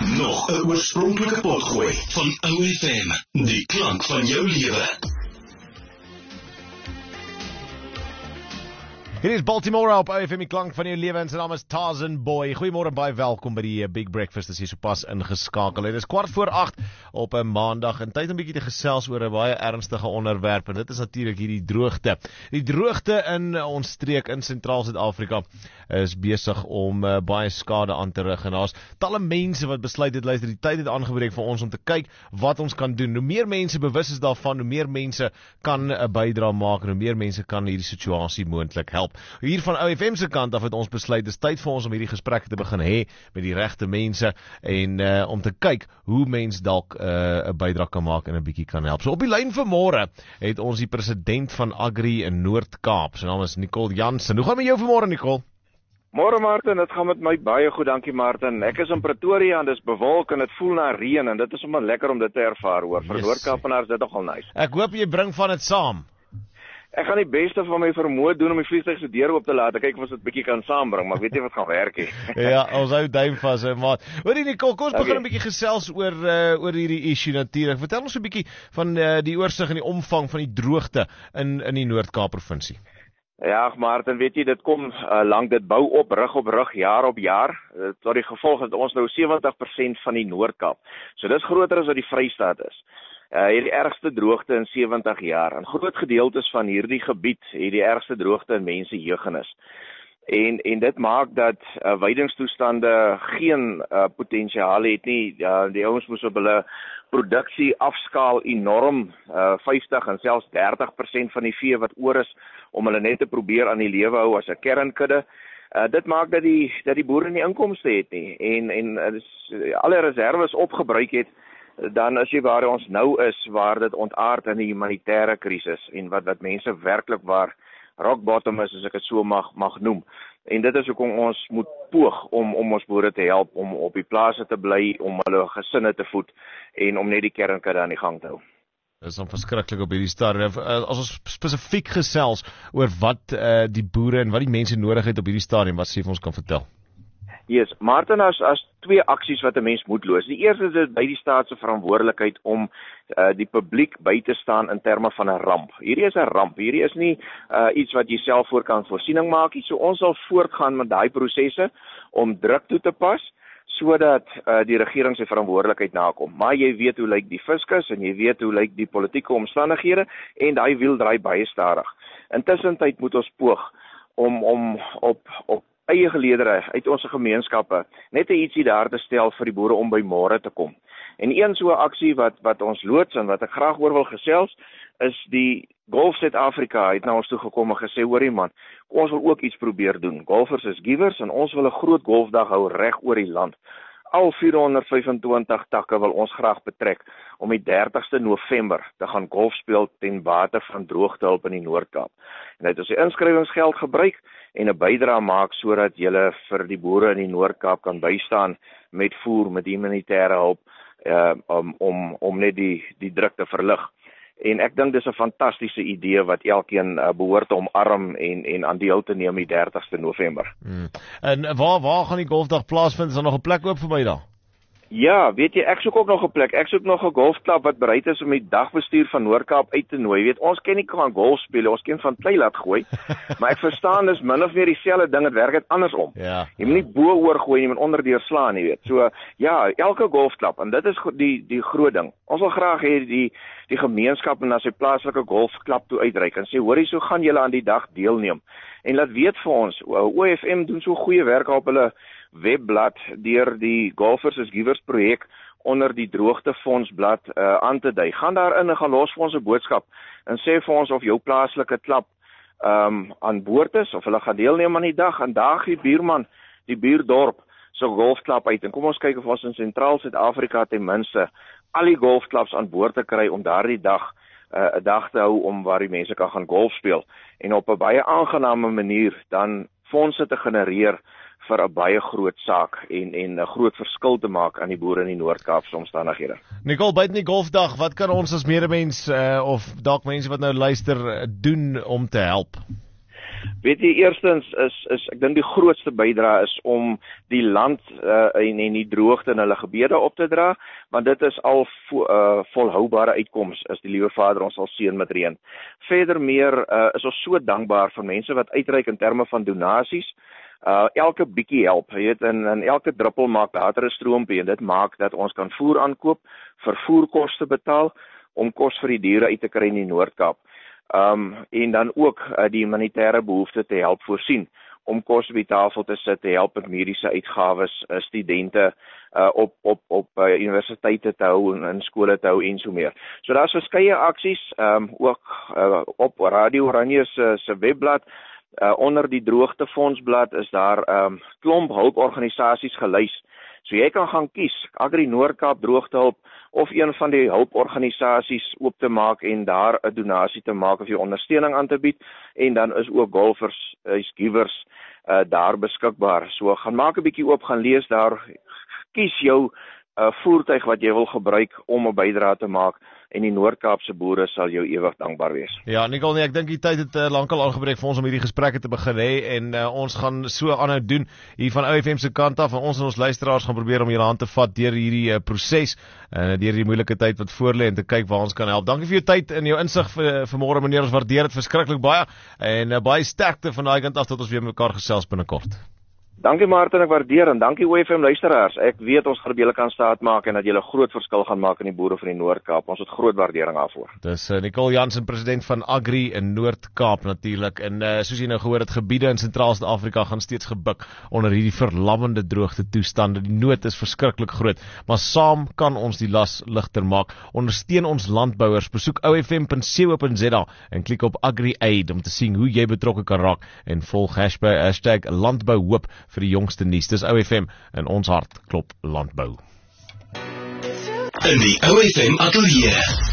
Nog 'n oorspronklike potgooi van OFM, die klank van jou lewe. Hier is Baltimore op OFM, die klank van jou lewe, en sy naam is Tarzan Boy. Goeiemôre, baie welkom by die Big Breakfast, as jy sopas ingeskakel het. Dit is 7:15 op 'n maandag, en tyd om 'n bietjie te gesels oor 'n baie ernstige onderwerp, en dit is natuurlik hierdie droogte. Die droogte in ons streek in Sentraal Suid-Afrika is besig om baie skade aan te rig, en daar's talle mense wat besluit het, luister, die tyd het aangebreek vir ons om te kyk wat ons kan doen. Hoe meer mense bewus is daarvan, hoe meer mense kan 'n bydrae maak, en hoe meer mense kan hierdie situasie moontlik help. Hier van OFM se kant af het ons besluit, dis tyd vir ons om hierdie gesprekke te begin hê met die regte mense, en om te kyk hoe mens dalk 'n bydrae kan maak en 'n bietjie kan help. So op die lyn vanmôre het ons die president van Agri in Noord-Kaap. Sy naam is Nicole Jansen. Hoe gaan met jou vanmôre, Nicole? Môre Martin, dit gaan met my baie goed, dankie Martin. Ek is in Pretoria en dis bewolk en dit voel na reën, en dit is sommer lekker om dit te ervaar, hoor. Vir Noord-Kaapenaars is dit nogal nice. Ek hoop jy bring van dit saam. Ek gaan die beste van my vermoë doen om die vliegtuig se deur oop te laat. Ek kyk of ons dit bietjie kan saambring, maar ek weet nie wat gaan werk nie. Ja, ons hou duim vas, maat. Hoorie Nicole, kom ons begin 'n bietjie gesels oor hierdie issue natuurlik. Vertel ons 'n bietjie van die oorsig en die omvang van die droogte in die Noord-Kaap provinsie. Ja, Martin, weet jy, dit kom lank, dit bou op rug, jaar op jaar. Tot die gevolg dat ons nou 70% van die Noord-Kaap. So dis groter as wat die Vrystaat is. Hierdie ergste droogte in 70 jaar. En groot gedeeltes van hierdie gebied het die ergste droogte in mense jeugenis. En dit maak dat weidingstoestande geen potensiaal het nie. Die ouens moes op hulle produksie afskaal enorm, 50 en selfs 30% van die vee wat oor is, om hulle net te probeer aan die lewe hou as 'n kernkudde. Dit maak dat die boere nie inkomste het nie. En alle reserves opgebruik het, dan is jy waar ons nou is, waar dit ontaard in 'n humanitêre krisis, en wat mense werklik waar rock bottom is, as ek dit so mag noem. En dit is hoekom ons moet poog om ons boere te help, om op die plase te bly, om hulle gesinne te voed, en om net die kernkudde aan die gang te hou. Dit is dan verskriklik op hierdie stadium. As ons spesifiek gesels oor wat die boere en wat die mense nodig het op hierdie stadium, wat sê vir ons kan vertel? Yes, Martin, as twee aksies wat 'n mens moet loos. Die eerste is dit by die staat se verantwoordelikheid om die publiek by te staan in terme van 'n ramp. Hierdie is 'n ramp. Hierdie is nie iets wat jy self voor kan voorsiening maak nie. So ons sal voortgaan met daai prosesse om druk toe te pas, sodat die regering sy verantwoordelikheid nakom. Maar jy weet hoe lyk die fiskus, en jy weet hoe lyk die politieke omstandighede, en daai wiel draai baie stadig. Intussen tyd moet ons poog om op eie geleedere uit ons gemeenskappe net 'n ietsie daar te stel vir die boere om by môre te kom. En een so 'n aksie wat ons loods en wat ek graag oor wil gesels, is die Golf Suid-Afrika het na ons toe gekom en gesê, hoorie man, ons wil ook iets probeer doen. Golfers is givers, en ons wil 'n groot golfdag hou reg oor die land. Al 425 takke wil ons graag betrek om die 30ste November te gaan golf speel ten bate van droogtehulp in die Noord-Kaap. En dit is die inskrywingsgeld gebruik en 'n bydrae maak sodat julle vir die boere in die Noord-Kaap kan bystaan met voer, met humanitêre hulp, om net die druk te verlig. En ek dink dis 'n fantastiese idee wat elkeen behoort te omarm en aan deel te neem die 30ste November. En waar gaan die golfdag plaasvind? Is daar nog 'n plek oop vir my daar? Ja, weet jy, ek soek ook nog 'n plek. Ek soek nog 'n golfklub wat bereid is om die dagbestuur van Noord-Kaap uit te nooi. Jy weet, ons ken nie van golf speel, ons ken van klei laat gooi. Maar ek verstaan dis min of meer dieselfde ding, dit werk dit andersom. Ja. Jy moet nie bo oor gooi, jy moet onderdeur slaan, jy weet. So ja, elke golfklub, en dit is die groot ding. Ons wil graag hê die gemeenskap na sy plaaslike golfklub toe uitreik en sê, hoorie, so gaan julle aan die dag deelneem. En laat weet vir ons, OFM doen so goeie werk op hulle webblad deur die Golfers is Givers projek onder die droogtefondsblad aan te dui. Gaan daarin en gaan los vir ons 'n boodskap en sê vir ons of jou plaaslike klub aan boord is, of hulle gaan deelneem aan die dag, en daag die buurman, die buurdorp se golfklub uit, en kom ons kyk of ons in Sentraal Suid-Afrika ten minste al die golfklubs aan boord te kry om daardie dag 'n dag te hou om waar die mense kan gaan golf speel, en op 'n baie aangename manier dan fondse te genereer vir 'n baie groot saak en 'n groot verskil te maak aan die boere in die Noord-Kaapse omstandighede. Nicole, buite die golfdag, wat kan ons as medemens of dalk mense wat nou luister doen om te help? Weet jy, eerstens is ek dink die grootste bydrae is om die land en die droogte in hulle gebede op te dra, want dit is al volhoubare uitkoms, as die Liewe Vader ons sal seën met reën. Verder meer is ons so dankbaar vir mense wat uitreik in terme van donasies. Elke bietjie help, jy weet, en elke druppel maak later 'n stroompie, en dit maak dat ons kan voer aankoop, vervoerkoste betaal, om kos vir die diere uit te kry in die Noord-Kaap. En dan ook die humanitêre behoeftes te help voorsien, om kos op die tafel te sit, te help met mediese uitgawes, studente op universiteite te hou en skole te hou en so meer. So daar's verskeie aksies, ook op Radio Oranje se webblad, onder die droogtefondsblad is daar klomp hulporganisasies gelys. So jy kan gaan kies, Agri Noord-Kaap Droogtehulp, of een van die hulporganisasies oop te maak en daar 'n donasie te maak of jou ondersteuning aan te bied, en dan is ook golfers, givers daar beskikbaar. So gaan maak 'n bietjie oop, gaan lees daar, kies jou voertuig wat jy wil gebruik om 'n bydrae te maak, en die Noord-Kaapse boere sal jou ewig dankbaar wees. Ja, Nicole, ek dink die tyd het lankal aangebreek vir ons om hierdie gesprekke te begin hê, en ons gaan so aanhou doen hier van OFM se kant af, en ons luisteraars gaan probeer om julle hand te vat deur hierdie proses, deur die moeilike tyd wat voorlê, en te kyk waar ons kan help. Dankie vir jou tyd en jou insig vir môre, meneer, ons waardeer dit verskriklik baie, en baie sterkte van daai kant af tot ons weer mekaar gesels binnekort. Dankie Martin, ek waardeer, en dankie OFM luisteraars. Ek weet ons gaan julle kan staat maak en dat julle groot verskil gaan maak in die boere van die Noord-Kaap. Ons het groot waardering daarvoor. Dis Nicole Jansen, president van Agri in Noord-Kaap natuurlik. En soos jy nou gehoor het, gebiede in Sentraal-Suid-Afrika gaan steeds gebuk onder hierdie verlammende droogte toestande. Die nood is verskriklik groot, maar saam kan ons die las ligter maak. Ondersteun ons landbouers. Besoek ofm.co.za en klik op Agri Aid om te sien hoe jy betrokke kan raak, en volg #landbouhoop vir die jongste nuus. Dis OFM, en ons hart klop landbou. In die OFM ateljee.